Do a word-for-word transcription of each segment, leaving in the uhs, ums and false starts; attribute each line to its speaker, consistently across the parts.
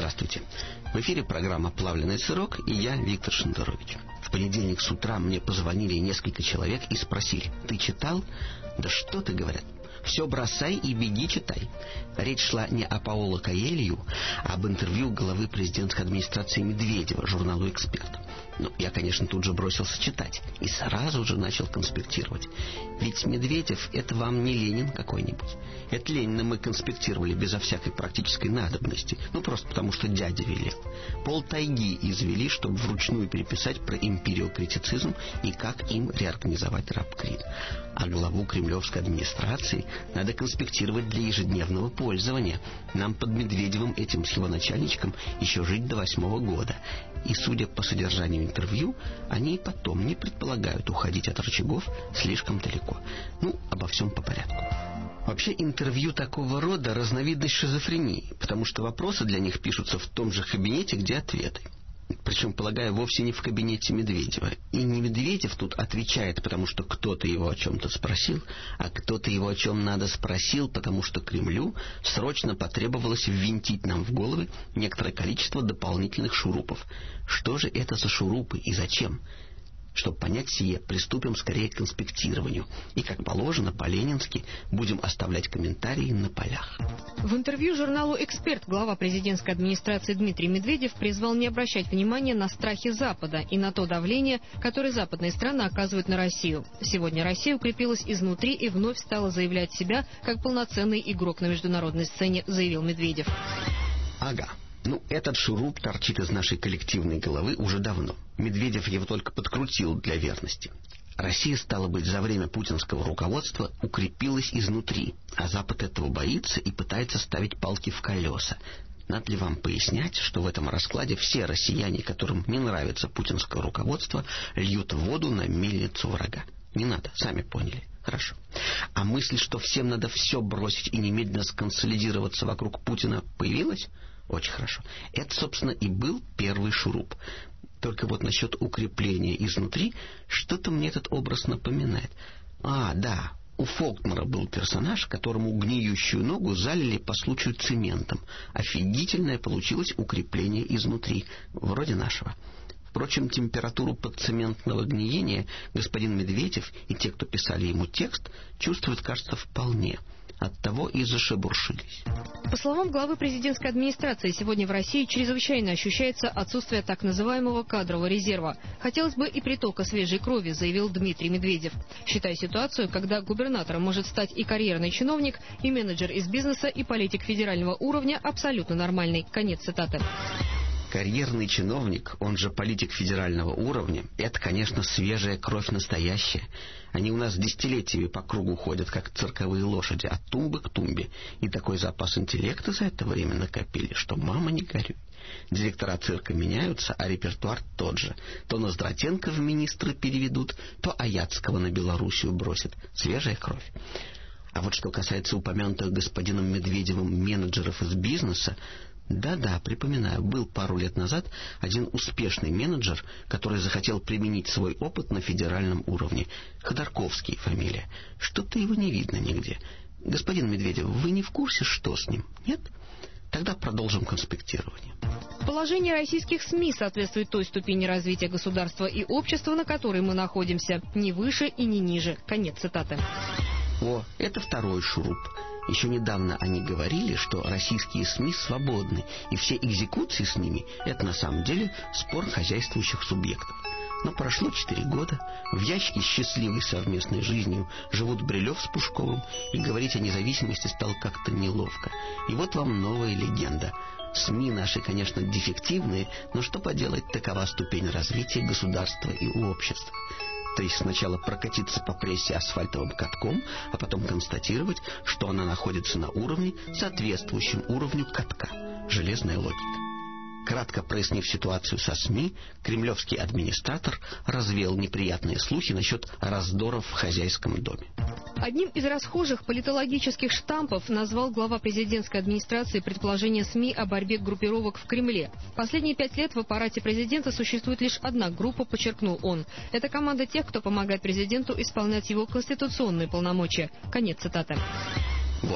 Speaker 1: Здравствуйте. В эфире программа «Плавленый сырок» и я, Виктор Шендерович. В понедельник с утра мне позвонили несколько человек и спросили: «Ты читал?» «Да что ты, — говорят, — все бросай и беги читай». Речь шла не о Паоло Коэлью, а об интервью главы президентской администрации Медведева журналу «Эксперт». Ну, я, конечно, тут же бросился читать и сразу же начал конспектировать. Ведь Медведев — это вам не Ленин какой-нибудь. Это Ленина мы конспектировали безо всякой практической надобности. Ну, просто потому, что дядя велел. Полтайги извели, чтобы вручную переписать про империокритицизм и как им реорганизовать рабкрит. А главу кремлевской администрации надо конспектировать для ежедневного пользования. Нам под Медведевым, этим с его начальничком, еще жить до восьмого года. И, судя по содержанию интервью, они и потом не предполагают уходить от рычагов слишком далеко. Ну, обо всем по порядку. Вообще, интервью такого рода — разновидность шизофрении, потому что вопросы для них пишутся в том же кабинете, где ответы. Причем, полагаю, вовсе не в кабинете Медведева. И не Медведев тут отвечает, потому что кто-то его о чем-то спросил, а кто-то его о чем надо спросил, потому что Кремлю срочно потребовалось ввинтить нам в головы некоторое количество дополнительных шурупов. Что же это за шурупы и зачем? Чтобы понять сие, приступим скорее к конспектированию. И, как положено, по-ленински будем оставлять комментарии на полях.
Speaker 2: В интервью журналу «Эксперт» глава президентской администрации Дмитрий Медведев призвал не обращать внимания на страхи Запада и на то давление, которое западные страны оказывают на Россию. Сегодня Россия укрепилась изнутри и вновь стала заявлять себя как полноценный игрок на международной сцене, заявил Медведев.
Speaker 1: Ага. Ну, этот шуруп торчит из нашей коллективной головы уже давно. Медведев его только подкрутил для верности. Россия, стало быть, за время путинского руководства укрепилась изнутри, а Запад этого боится и пытается ставить палки в колеса. Надо ли вам пояснять, что в этом раскладе все россияне, которым не нравится путинское руководство, льют воду на мельницу врага? Не надо, сами поняли. Хорошо. А мысль, что всем надо все бросить и немедленно сконсолидироваться вокруг Путина, появилась? Очень хорошо. Это, собственно, и был первый шуруп. Только вот насчет укрепления изнутри что-то мне этот образ напоминает. А, да, у Фолкнера был персонаж, которому гниющую ногу залили по случаю цементом. Офигительное получилось укрепление изнутри, вроде нашего. Впрочем, температуру подцементного гниения господин Медведев и те, кто писали ему текст, чувствуют, кажется, вполне. Оттого и зашебуршились.
Speaker 2: По словам главы президентской администрации, сегодня в России чрезвычайно ощущается отсутствие так называемого кадрового резерва. Хотелось бы и притока свежей крови, заявил Дмитрий Медведев. Считая ситуацию, когда губернатором может стать и карьерный чиновник, и менеджер из бизнеса, и политик федерального уровня, абсолютно нормальный. Конец цитаты.
Speaker 1: Карьерный чиновник, он же политик федерального уровня, это, конечно, свежая кровь настоящая. Они у нас десятилетиями по кругу ходят, как цирковые лошади, от тумбы к тумбе. И такой запас интеллекта за это время накопили, что мама не горюй. Директора цирка меняются, а репертуар тот же. То Ноздратенко в министры переведут, то Аяцкого на Белоруссию бросят. Свежая кровь. А вот что касается упомянутых господином Медведевым менеджеров из бизнеса, да-да, припоминаю, был пару лет назад один успешный менеджер, который захотел применить свой опыт на федеральном уровне. Ходорковский фамилия. Что-то его не видно нигде. Господин Медведев, вы не в курсе, что с ним? Нет? Тогда продолжим конспектирование.
Speaker 2: Положение российских СМИ соответствует той ступени развития государства и общества, на которой мы находимся. Ни выше и ни ниже. Конец цитаты.
Speaker 1: О, это второй шуруп. Еще недавно они говорили, что российские СМИ свободны, и все экзекуции с ними – это на самом деле спор хозяйствующих субъектов. Но прошло четыре года, в ящике с счастливой совместной жизнью живут Брилев с Пушковым, и говорить о независимости стало как-то неловко. И вот вам новая легенда. СМИ наши, конечно, дефективные, но что поделать, такова ступень развития государства и общества. То есть сначала прокатиться по прессе асфальтовым катком, а потом констатировать, что она находится на уровне, соответствующем уровню катка. Железная логика. Кратко прояснив ситуацию со СМИ, кремлевский администратор развеял неприятные слухи насчет раздоров в хозяйском доме.
Speaker 2: Одним из расхожих политологических штампов назвал глава президентской администрации предположение СМИ о борьбе группировок в Кремле. Последние пять лет в аппарате президента существует лишь одна группа, подчеркнул он. Это команда тех, кто помогает президенту исполнять его конституционные полномочия. Конец цитаты.
Speaker 1: Вот.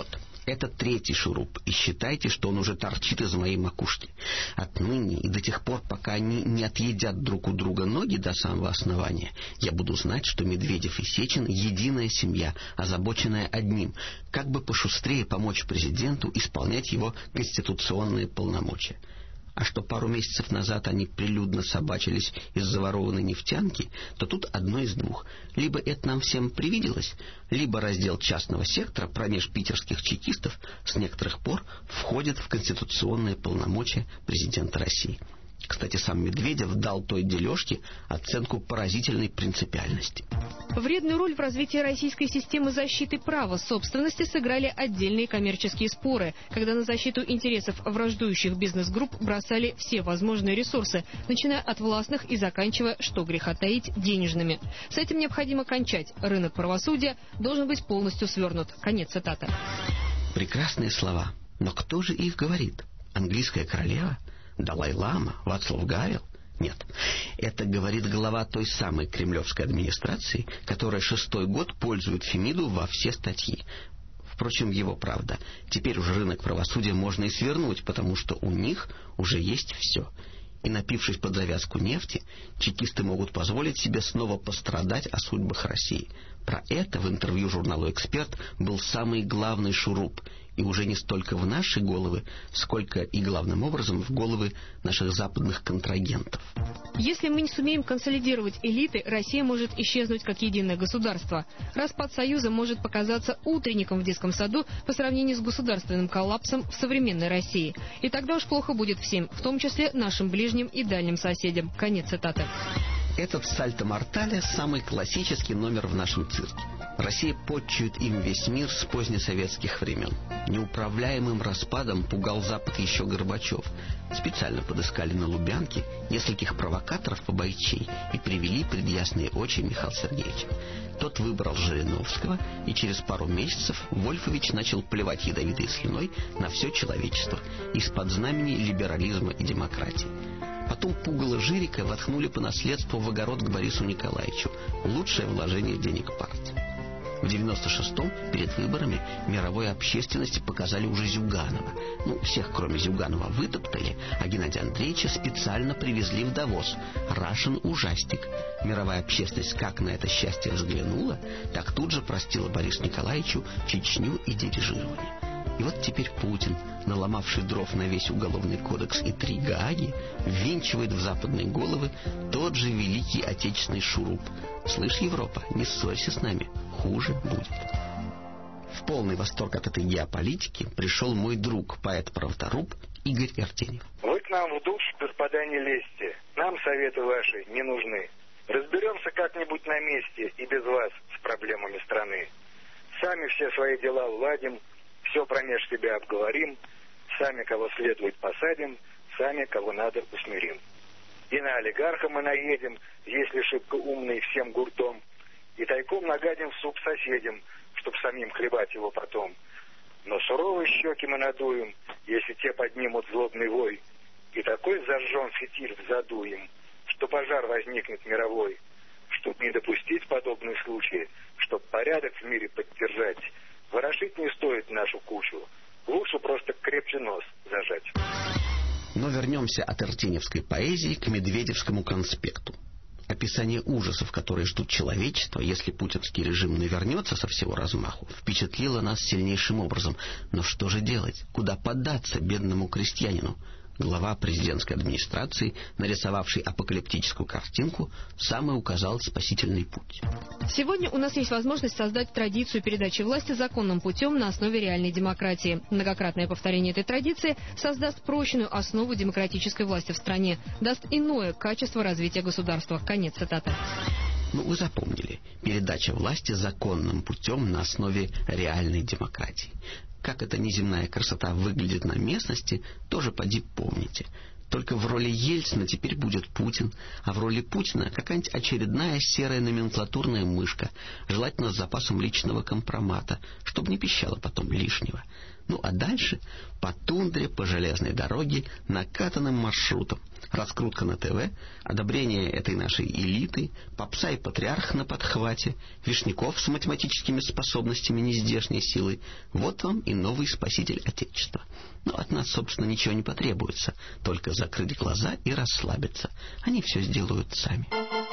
Speaker 1: Это третий шуруп, и считайте, что он уже торчит из моей макушки. Отныне и до тех пор, пока они не отъедят друг у друга ноги до самого основания, я буду знать, что Медведев и Сечин — единая семья, озабоченная одним, как бы пошустрее помочь президенту исполнять его конституционные полномочия. А что пару месяцев назад они прилюдно собачились из-за ворованной нефтянки, то тут одно из двух. Либо это нам всем привиделось, либо раздел частного сектора промеж питерских чекистов с некоторых пор входит в конституционные полномочия президента России. Кстати, сам Медведев дал той дележке оценку поразительной принципиальности.
Speaker 2: Вредную роль в развитии российской системы защиты права собственности сыграли отдельные коммерческие споры, когда на защиту интересов враждующих бизнес-групп бросали все возможные ресурсы, начиная от властных и заканчивая, что греха таить, денежными. С этим необходимо кончать. Рынок правосудия должен быть полностью свернут. Конец цитаты.
Speaker 1: Прекрасные слова. Но кто же их говорит? Английская королева? Далай-лама? Вацлав Гавел? Нет. Это говорит глава той самой кремлевской администрации, которая шестой год пользует Фемиду во все статьи. Впрочем, его правда. Теперь уже рынок правосудия можно и свернуть, потому что у них уже есть все. И, напившись под завязку нефти, чекисты могут позволить себе снова пострадать о судьбах России. Про это в интервью журналу «Эксперт» был самый главный шуруп. И уже не столько в наши головы, сколько и главным образом в головы наших западных контрагентов.
Speaker 2: Если мы не сумеем консолидировать элиты, Россия может исчезнуть как единое государство. Распад Союза может показаться утренником в детском саду по сравнению с государственным коллапсом в современной России. И тогда уж плохо будет всем, в том числе нашим ближним и дальним соседям. Конец цитаты.
Speaker 1: Этот сальто-мортале – самый классический номер в нашем цирке. Россия подчует им весь мир с позднесоветских времен. Неуправляемым распадом пугал Запад еще Горбачев. Специально подыскали на Лубянке нескольких провокаторов-побойчей и привели пред ясные очи Михаила Сергеевича. Тот выбрал Жириновского, и через пару месяцев Вольфович начал плевать ядовитой слюной на все человечество из-под знамени либерализма и демократии. Потом пугало Жирика воткнули по наследству в огород к Борису Николаевичу. Лучшее вложение денег партии. В девяносто шестом перед выборами мировой общественности показали уже Зюганова. Ну, всех, кроме Зюганова, вытоптали, а Геннадия Андреевича специально привезли в Давос. Рашен ужастик. Мировая общественность как на это счастье взглянула, так тут же простила Борису Николаевичу Чечню и дирижирование. И вот теперь Путин, наломавший дров на весь уголовный кодекс и три Гааги, ввинчивает в западные головы тот же великий отечественный шуруп. Слышь, Европа, не ссорься с нами, хуже будет. В полный восторг от этой геополитики пришел мой друг, поэт-правдоруб Игорь Артеньев.
Speaker 3: Вы к нам в душ, господа, не лезьте. Нам советы ваши не нужны. Разберемся как-нибудь на месте и без вас с проблемами страны. Сами все свои дела уладим, все промеж себя обговорим, сами кого следует посадим, сами кого надо усмирим. И на олигарха мы наедем, если шибко умный всем гуртом, и тайком нагадим в суп соседям, чтоб самим хлебать его потом. Но суровые щеки мы надуем, если те поднимут злобный вой, и такой зажжен фитиль задуем, что пожар возникнет мировой. Чтоб не допустить подобный случай, чтоб порядок в мире поддержать, ворошить не стоит нашу кучу, лучше просто крепче нос зажать.
Speaker 1: Но вернемся от артеневской поэзии к медведевскому конспекту. Описание ужасов, которые ждут человечество, если путинский режим навернется со всего размаху, впечатлило нас сильнейшим образом. Но что же делать? Куда податься бедному крестьянину? Глава президентской администрации, нарисовавший апокалиптическую картинку, сам и указал спасительный путь.
Speaker 2: Сегодня у нас есть возможность создать традицию передачи власти законным путем на основе реальной демократии. Многократное повторение этой традиции создаст прочную основу демократической власти в стране, даст иное качество развития государства. Конец цитаты.
Speaker 1: Ну, вы запомнили. Передача власти законным путем на основе реальной демократии. Как эта неземная красота выглядит на местности, тоже поди помните. Только в роли Ельцина теперь будет Путин, а в роли Путина какая-нибудь очередная серая номенклатурная мышка, желательно с запасом личного компромата, чтобы не пищало потом лишнего. Ну а дальше по тундре, по железной дороге, накатанным маршрутом. Раскрутка на ТВ, одобрение этой нашей элиты, попса и патриарх на подхвате, Вишняков с математическими способностями нездешней силы. Вот вам и новый спаситель Отечества. Но от нас, собственно, ничего не потребуется, только закрыть глаза и расслабиться. Они все сделают сами.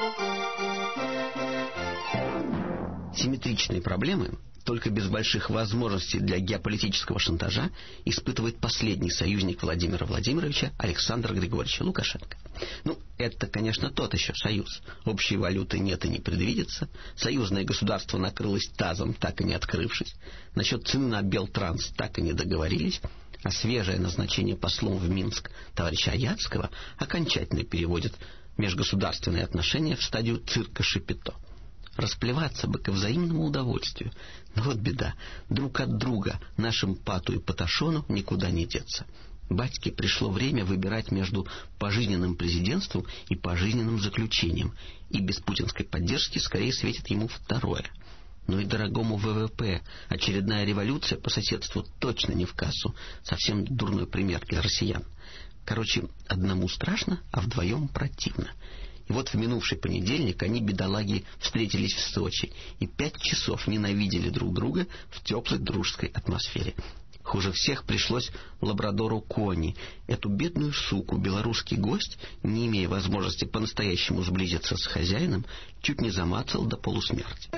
Speaker 1: Симметричные проблемы, только без больших возможностей для геополитического шантажа, испытывает последний союзник Владимира Владимировича Александр Григорьевич Лукашенко. Ну, это, конечно, тот еще союз. Общей валюты нет и не предвидится. Союзное государство накрылось тазом, так и не открывшись. Насчет цены на Белтранс так и не договорились. А свежее назначение послом в Минск товарища Аяцкого окончательно переводит межгосударственные отношения в стадию цирка Шапито. Расплеваться бы ко взаимному удовольствию. Но вот беда. Друг от друга нашим Пату и Паташону никуда не деться. Батьке пришло время выбирать между пожизненным президентством и пожизненным заключением. И без путинской поддержки скорее светит ему второе. Но и дорогому ВВП очередная революция по соседству точно не в кассу. Совсем дурной пример для россиян. Короче, одному страшно, а вдвоем противно. И вот в минувший понедельник они, бедолаги, встретились в Сочи и пять часов ненавидели друг друга в теплой дружеской атмосфере. Хуже всех пришлось лабрадору Кони. Эту бедную суку белорусский гость, не имея возможности по-настоящему сблизиться с хозяином, чуть не замацал до полусмерти.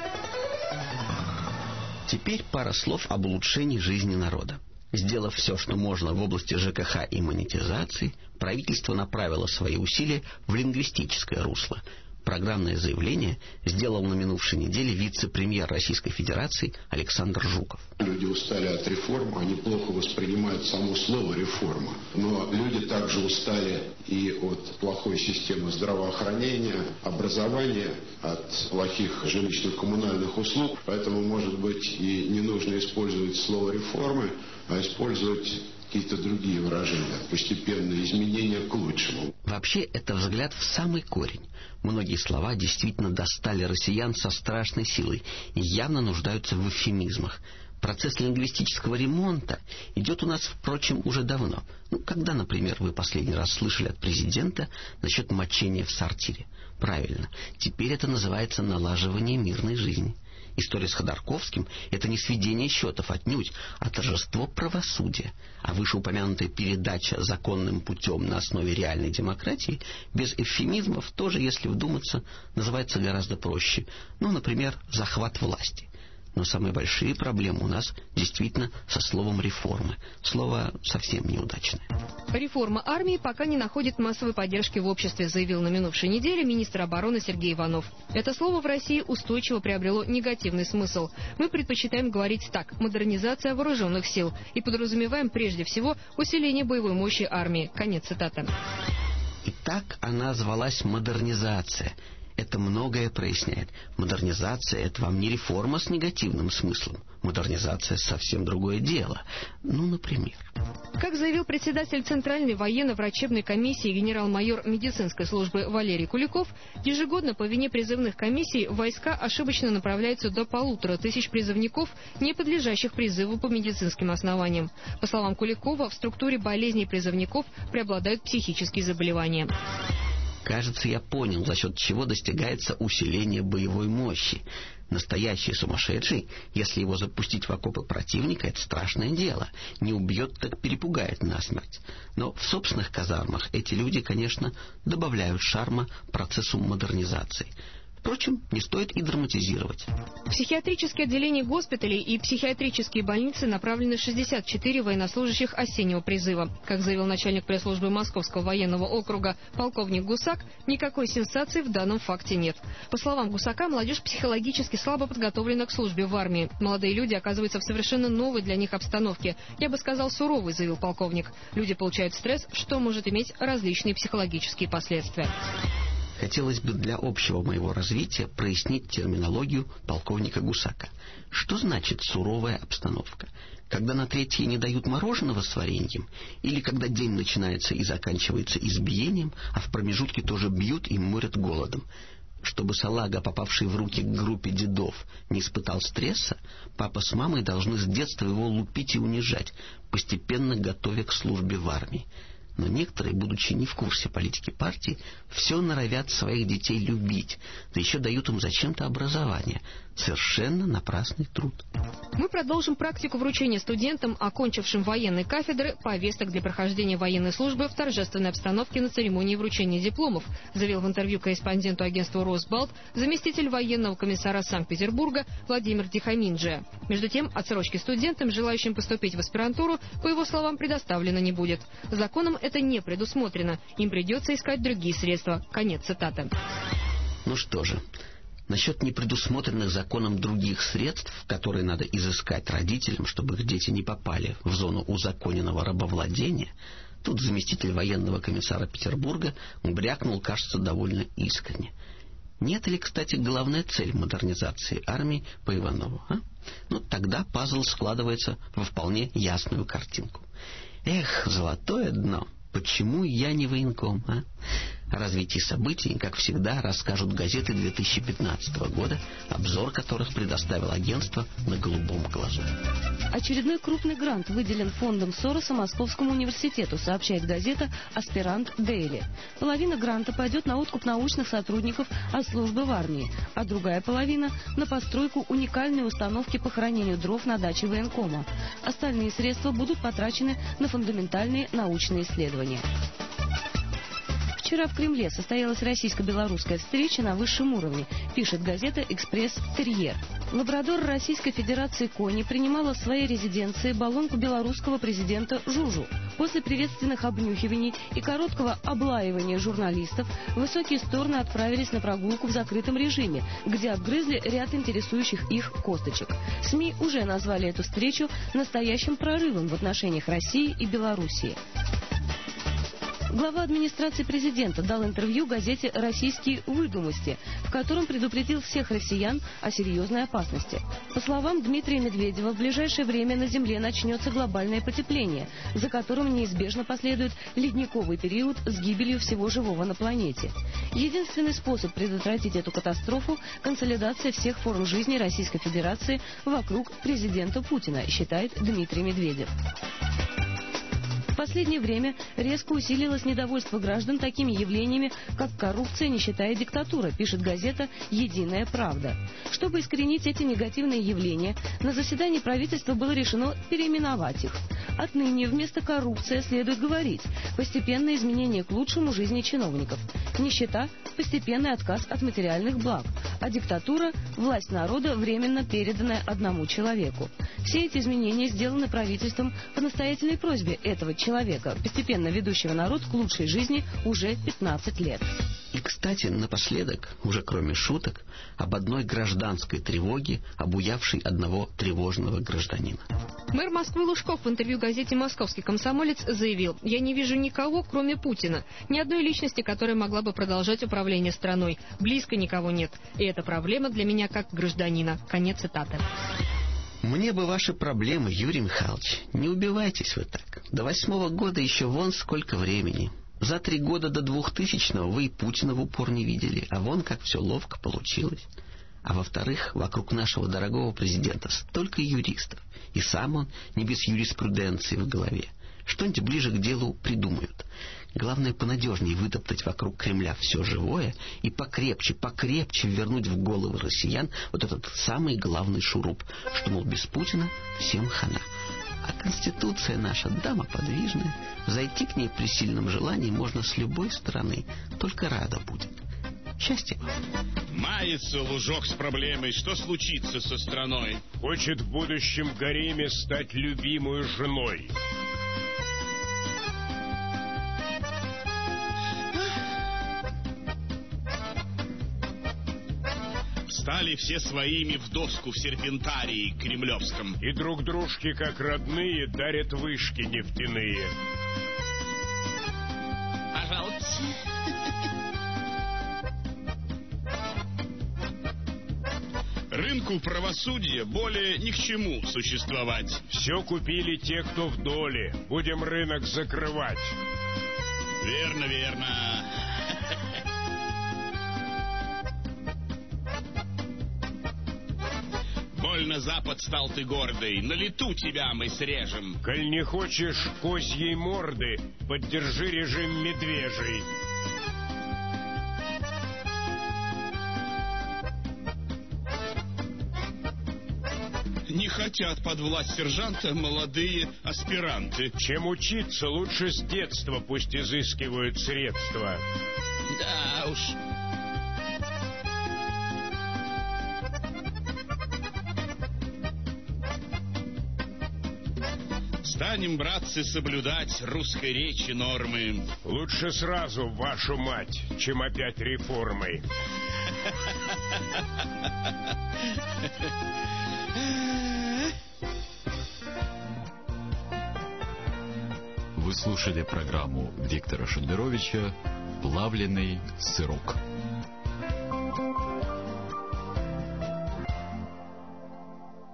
Speaker 1: Теперь пара слов об улучшении жизни народа. Сделав все, что можно в области ЖКХ и монетизации, правительство направило свои усилия в лингвистическое русло. Программное заявление сделал на минувшей неделе вице-премьер Российской Федерации Александр Жуков.
Speaker 4: Люди устали от реформ, они плохо воспринимают само слово «реформа». Но люди также устали и от плохой системы здравоохранения, образования, от плохих жилищно-коммунальных услуг. Поэтому, может быть, и не нужно использовать слово «реформы», а использовать какие-то другие выражения, постепенные изменения к лучшему.
Speaker 1: Вообще, это взгляд в самый корень. Многие слова действительно достали россиян со страшной силой и явно нуждаются в эвфемизмах. Процесс лингвистического ремонта идет у нас, впрочем, уже давно. Ну, когда, например, вы последний раз слышали от президента насчет мочения в сортире? Правильно, теперь это называется налаживание мирной жизни. История с Ходорковским — это не сведение счетов отнюдь, а торжество правосудия. А вышеупомянутая передача законным путем на основе реальной демократии без эвфемизмов тоже, если вдуматься, называется гораздо проще. Ну, например, захват власти. Но самые большие проблемы у нас действительно со словом «реформы». Слово совсем неудачное.
Speaker 2: Реформа армии пока не находит массовой поддержки в обществе, заявил на минувшей неделе министр обороны Сергей Иванов. Это слово в России устойчиво приобрело негативный смысл. Мы предпочитаем говорить так: модернизация вооруженных сил, и подразумеваем прежде всего усиление боевой мощи армии. Конец цитаты.
Speaker 1: И так она звалась модернизация. Это многое проясняет. Модернизация — это вам не реформа с негативным смыслом. Модернизация — совсем другое дело. Ну, например.
Speaker 2: Как заявил председатель Центральной военно-врачебной комиссии генерал-майор медицинской службы Валерий Куликов, ежегодно по вине призывных комиссий в войска ошибочно направляются до полутора тысяч призывников, не подлежащих призыву по медицинским основаниям. По словам Куликова, в структуре болезней призывников преобладают психические заболевания.
Speaker 1: Кажется, я понял, за счет чего достигается усиление боевой мощи. Настоящий сумасшедший, если его запустить в окопы противника, это страшное дело. Не убьет, так перепугает насмерть. Но в собственных казармах эти люди, конечно, добавляют шарма процессу модернизации. Впрочем, не стоит и драматизировать.
Speaker 2: В психиатрические отделения госпиталей и психиатрические больницы направлены шестьдесят четыре военнослужащих осеннего призыва. Как заявил начальник пресс-службы Московского военного округа полковник Гусак, никакой сенсации в данном факте нет. По словам Гусака, молодежь психологически слабо подготовлена к службе в армии. Молодые люди оказываются в совершенно новой для них обстановке. Я бы сказал, суровой, заявил полковник. Люди получают стресс, что может иметь различные психологические последствия.
Speaker 1: Хотелось бы для общего моего развития прояснить терминологию полковника Гусака. Что значит суровая обстановка? Когда на третье не дают мороженого с вареньем? Или когда день начинается и заканчивается избиением, а в промежутке тоже бьют и морят голодом? Чтобы салага, попавший в руки к группе дедов, не испытал стресса, папа с мамой должны с детства его лупить и унижать, постепенно готовя к службе в армии. Но некоторые, будучи не в курсе политики партии, все норовят своих детей любить, да еще дают им зачем-то образование. Совершенно напрасный труд.
Speaker 2: Мы продолжим практику вручения студентам, окончившим военные кафедры, повесток для прохождения военной службы в торжественной обстановке на церемонии вручения дипломов, заявил в интервью корреспонденту агентства «Росбалт» заместитель военного комиссара Санкт-Петербурга Владимир Тихоминджия. Между тем, отсрочки студентам, желающим поступить в аспирантуру, по его словам, предоставлено не будет. Законом это не предусмотрено. Им придется искать другие средства. Конец цитаты.
Speaker 1: Ну что же, насчет непредусмотренных законом других средств, которые надо изыскать родителям, чтобы их дети не попали в зону узаконенного рабовладения, тут заместитель военного комиссара Петербурга брякнул, кажется, довольно искренне. Нет ли, кстати, главная цель модернизации армии по Иванову? А? Ну, тогда пазл складывается во вполне ясную картинку. Эх, золотое дно! Почему я не военком, а? О развитии событий, как всегда, расскажут газеты две тысячи пятнадцатого года, обзор которых предоставил агентство «На голубом глазу».
Speaker 5: Очередной крупный грант выделен фондом Сороса Московскому университету, сообщает газета «Аспирант Дейли». Половина гранта пойдет на откуп научных сотрудников от службы в армии, а другая половина – на постройку уникальной установки по хранению дров на даче военкома. Остальные средства будут потрачены на фундаментальные научные исследования. Вчера в Кремле состоялась российско-белорусская встреча на высшем уровне, пишет газета «Экспресс-Терьер». Лабрадор Российской Федерации Кони принимала в своей резиденции баллонку белорусского президента Жужу. После приветственных обнюхиваний и короткого облаивания журналистов высокие стороны отправились на прогулку в закрытом режиме, где обгрызли ряд интересующих их косточек. СМИ уже назвали эту встречу настоящим прорывом в отношениях России и Белоруссии. Глава администрации президента дал интервью газете «Российские выдумости», в котором предупредил всех россиян о серьезной опасности. По словам Дмитрия Медведева, в ближайшее время на Земле начнется глобальное потепление, за которым неизбежно последует ледниковый период с гибелью всего живого на планете. Единственный способ предотвратить эту катастрофу – консолидация всех форм жизни Российской Федерации вокруг президента Путина, считает Дмитрий Медведев. В последнее время резко усилилось недовольство граждан такими явлениями, как коррупция, нищета и диктатура, пишет газета «Единая правда». Чтобы искоренить эти негативные явления, на заседании правительства было решено переименовать их. Отныне вместо коррупции следует говорить постепенное изменение к лучшему жизни чиновников. Нищета – постепенный отказ от материальных благ, а диктатура – власть народа, временно переданная одному человеку. Все эти изменения сделаны правительством по настоятельной просьбе этого человека, постепенно ведущего народ к лучшей жизни уже пятнадцать лет.
Speaker 1: И, кстати, напоследок, уже кроме шуток, об одной гражданской тревоге, обуявшей одного тревожного гражданина.
Speaker 2: Мэр Москвы Лужков в интервью газете «Московский комсомолец» заявил: «Я не вижу никого, кроме Путина. Ни одной личности, которая могла бы продолжать управление страной. Близко никого нет. И это проблема для меня как гражданина». Конец цитаты.
Speaker 1: Мне бы ваши проблемы, Юрий Михайлович. Не убивайтесь вы так. До восьмого года еще вон сколько времени. За три года до двухтысячного вы и Путина в упор не видели, а вон как все ловко получилось. А во-вторых, вокруг нашего дорогого президента столько юристов, и сам он не без юриспруденции в голове. Что-нибудь ближе к делу придумают. Главное, понадежнее вытоптать вокруг Кремля все живое и покрепче, покрепче вернуть в головы россиян вот этот самый главный шуруп, что, мол, без Путина всем хана. А Конституция наша дама подвижная. Зайти к ней при сильном желании можно с любой стороны. Только рада будет. Счастья вам.
Speaker 6: Мается Лужок с проблемой. Что случится со страной?
Speaker 7: Хочет в будущем гареме стать любимой женой.
Speaker 6: Стали все своими в доску в серпентарии кремлевском.
Speaker 7: И друг дружке, как родные, дарят вышки нефтяные.
Speaker 6: Пожалуйста. Рынку правосудия более ни к чему существовать.
Speaker 7: Все купили те, кто в доле. Будем рынок закрывать.
Speaker 6: Верно, верно. Больно Запад стал ты гордый, на лету тебя мы срежем.
Speaker 7: Коль не хочешь козьей морды, поддержи режим медвежий.
Speaker 6: Не хотят под власть сержанта молодые аспиранты.
Speaker 7: Чем учиться, лучше с детства пусть изыскивают средства.
Speaker 6: Да уж. Станем, братцы, соблюдать русской речи нормы.
Speaker 7: Лучше сразу, вашу мать, чем опять реформой.
Speaker 8: Вы слушали программу Виктора Шендеровича «Плавленый сырок».